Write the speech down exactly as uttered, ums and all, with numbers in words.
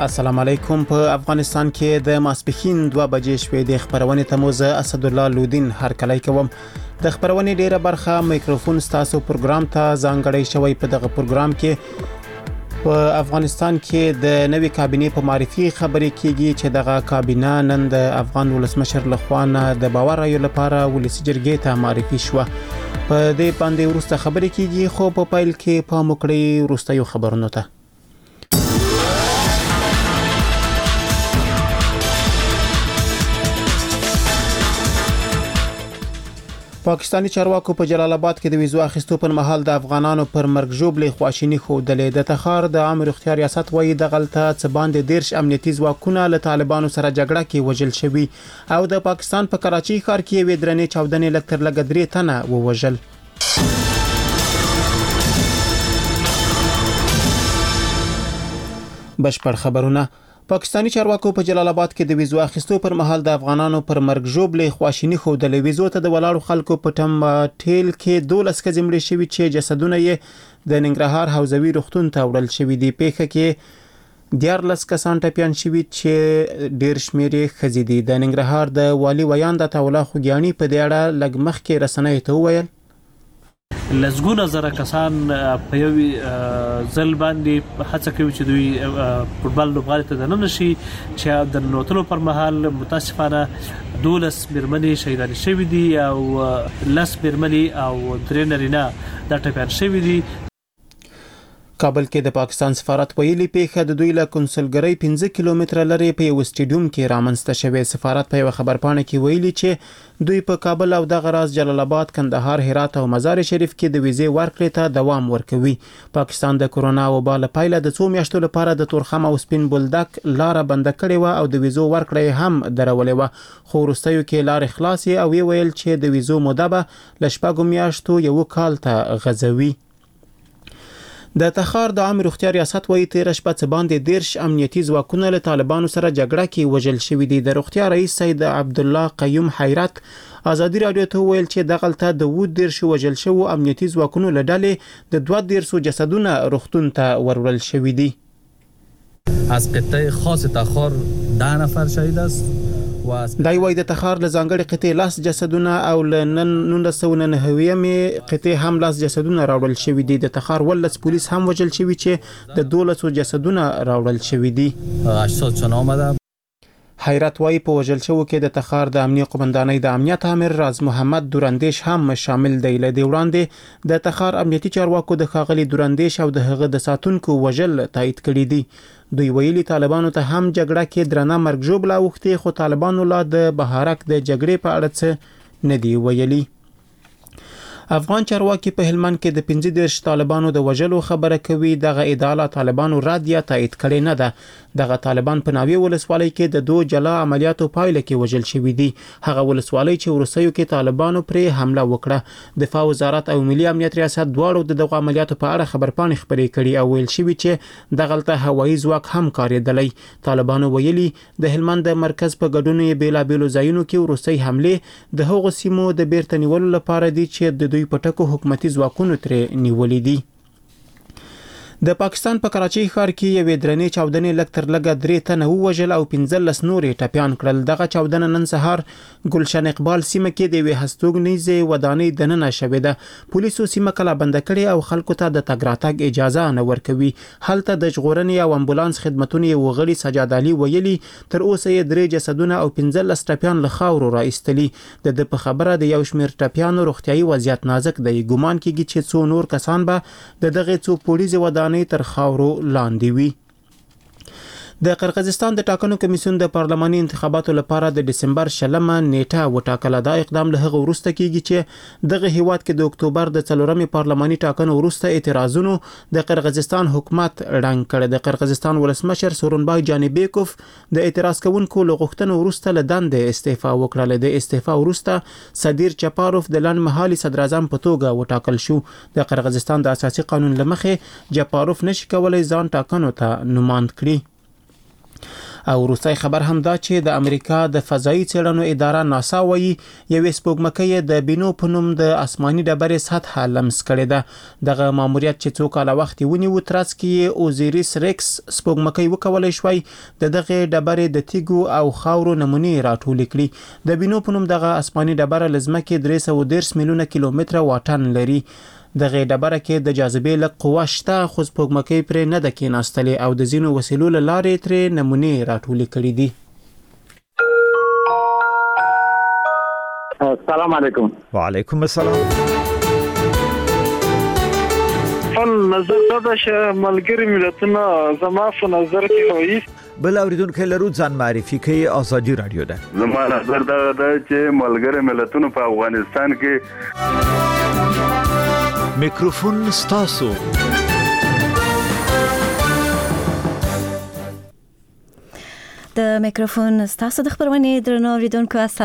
السلام علیکم. په افغانستان کې د ماسپښین دوه بجې شوې د خبرونې ته موزه اسد الله لودین هرکلی کوم. د خبرونې ډیره برخه میکروفون ستاسو پروګرام ته ځانګړی شوی. په دغه پروګرام کې په افغانستان کې د نوې کابینې په معرفي خبرې کیږي چې دغه کابینه نن د افغان ولسمشر لخوا د باور رایو لپاره ولسي جرګې ته معرفي شوه. په دې باندې وروسته خبرې کیږي، خو په پیل کې پام وکړئ وروستیو خبرونو ته. پاکستانی چارواکو په جلال آباد کې د ویزو اخیستو پر مهال د افغانانو پر مرګ ژوبلې خواشیني ښودلې. د تخار د عامه روغتیا ریاست وایي د غلطه څه باندې دیرش امنیتي ځواکونه له طالبانو سره جګړه کې وژل شوي او د پاکستان په کراچۍ ښار کې یوې درنې چاودنې لږ تر لږه درې تنه ووژل. بشپړ خبرونه. پاکستانی چارواکو په جلال آباد کې د ویزو اخیستو پر مهال د افغانانو پر مرګ ژوبلې خواشیني ښودلې. ویزو ته د ولاړو خلکو په ټم ټیل کې دولس ښځې مړې شوي چې جسدونه یې د ننګرهار حوزوي روغتون ته وړل شوي دي. پیښه کې دیارلس کسان ټپیان شوي چې ډیر شمېر یې ښځې دي. د ننګرهار د والي ویاند عطاالله خوګیاڼي په دې اړه لږ مخکې رسنیو ته وویل لزګونه زره کسان په یو ځل باندې هڅه کوي چې دوی فوټبال لوبغالي ته دننه شي، چې د نوتلو پر مهال متاسفانه دولس میرمنې شهیدان شوي دي او لس میرمنې او درې نارینه د ټپیان شوي دي. کابل کې د پاکستان سفارت ویلي پیښه د دوی له کنسولګرۍ پنځه کیلومتره لري په یو سټیډیوم کې رامنځته شوې. سفارت په یو خبرپاڼه کې ویلي چې دوی په کابل او دغه راز جلال آباد، کندهار، هرات او مزار شریف کې د ویزې ورکړې ته دوام ورکوي. پاکستان د کورونا وبا له پایله د څو میاشتو لپاره د تورخم او سپین بولدک لاره بنده کړې و او د ویزو ورکړې هم درولې و، خو وروستیو کې لارې خلاصې او ویل چې د ویزو موده به له شپږو میاشتو یو کال ته غځوي. د تخار د عامه روغتیا ریاست وایي تیر شپه څه باندې دیرش امنیتي ځواکونه له طالبانو سره جګړه کې وژل شوي دي. د روغتیا رئیس سید عبدالله قیوم حیرت ازادي رادیو ته ویل چې دغلته د اووه دیرشو وژل شوو امنیتي ځواکونو له ډلې د دوه دیرشو جسدونه روغتون ته وروړل شوي دي. از قطعه خاص تخار ده نفر شهید است. دای وای د تخار له ځانګړي قطعې لاس جسدونه او له نولس سوه نهه قطعې هم لاس جسدونه راوړل شوي دي. د تخار ولس پولیس هم وژل شوي چې د دولسو جسدونه راوړل شوي دي. هشتاد چن آمده. حیرت وای په وژل شوو کې د تخار د امنیه قومندانۍ د امنیت امر راز محمد دورندیش هم شامل دی. له دې وړاندې د تخار امنیتي چارواکو د ښاغلي دورندیش او د هغه د ساتونکو وژل تایید کړي دي. دوی ویلي طالبانو ته هم جګړه کې درنه مرګ ژوبله اوښتې، خو طالبانو لا د بهارک د جګړې په اړه څه نه دی ویلي. افغان چارواکي په هلمند کې د پنځه دیرش طالبانو د وژلو خبره کوي. دغه ادعا طالبانو رد یا تایید کړي نه ده. دغه طالبان په ناوې ولسوالۍ کې د دوه جلا عملیاتو پایله کې وژل شوي دي. هغه ولسوالۍ چې وروستیو کې طالبانو پرې حمله وکړه. دفاع وزارت او ملي امنیت ریاست دواړو د دغه عملیاتو په اړه خبرپاڼې خپرې کړي او ویل شوي چې دغلته هوایي ځواک هم کارېدلی. طالبانو ویلي د هلمند د مرکز په ګډون یې بیلابیلو ځایونو کې وروستۍ حملې د هغو سیمو د بیرته نیولو لپاره دي چې د دوی په ټکو حکومتي ځواکونو ترې نیولې دي. د پاکستان په کراچۍ ښار کې یوې درنې چاودنې لږ تر لږه درې تنه ووژل او پنځلس نورې ټپیان کړل. دغه چاودنه نن سهار ګلشن اقبال سیمه کې د یوې هستوګنیزې ودانۍ دننه شوې ده. پولیسو سیمه کلا بنده کړې او خلکو ته د تګ راتګ اجازه نه ورکوي. هلته د ژغورنې او امبولانس خدمتونو یو غړي سجاد علي ویلي تر اوسه یې درې جسدونه او پنځلس ټپیان له خاورو را ایستلي. د ده په خبره د یو شمېر ټپیانو روغتیایي وضعیت نازک دی. ګمان کېږي چې څو نور کسان به د دغې څو پولیسو ودانۍ تر خاورو لاندې وي. د قرغیزستان د ټاکنو کمیسیون د پارلماني انتخاباتو لپاره د دسمبر شلمه نیټه وټاکله. دا اقدام له هغه وروسته کیږي چې دغه هیواد کې د اکتوبر د څلورمې پارلماني ټاکنو وروسته اعتراضونو د قرغیزستان حکومت ړنګ کړ. د قرغیزستان ولسمشر سورونبای جانبیکوف د اعتراض کوونکو له غوښتنو وروسته له دندې استعفا وکړه. د استعفا وروسته صدیر چپاروف د لنډمهالي صدر اعظم په توګه وټاکل شو. د قرغیزستان د اساسي قانون له مخې چپاروف نشي کولای ځان ټاکنو ته نوماند کړي. او وروستي خبر هم دا چې د امریکا د فضایي څېړنو اداره ناسا وایي یوې سپوږمکۍ د بینو په نوم د آسماني ډبرې سطحه لمس کړې ده. دغه ماموریت چې څو کاله وخت ونیو تر څو کې اوزیریس ریکس سپوږمکۍ وکولای شوی د دغه ډبرې د تیګو او خاورو نمونې راټول کړي. د بینو په نوم دغه آسماني ډبره لزمکه درې سوه دېرش میلیونه کیلومتره واټن لري. دغه ډبره کې د جاذبې له قوه شته خو سپوږمکۍ پرې نه ده کېناستلې او د ځینو وسیلو له لارې ترې نمونې راټولې کړي دي. السلام علیکم. وعلیکم السلام. خپل نظر دا چې ملګری ملتونه زما په نظر کې وایي بل اوریدونکو لرو ځان معرفي کوي. ازادي رادیو ده. زما نظر دا ده چې ملګری ملتونه په افغانستان کې میکروفون ستاسو. د میکروفون ستاسو د خبرونه درنو اوریدونکو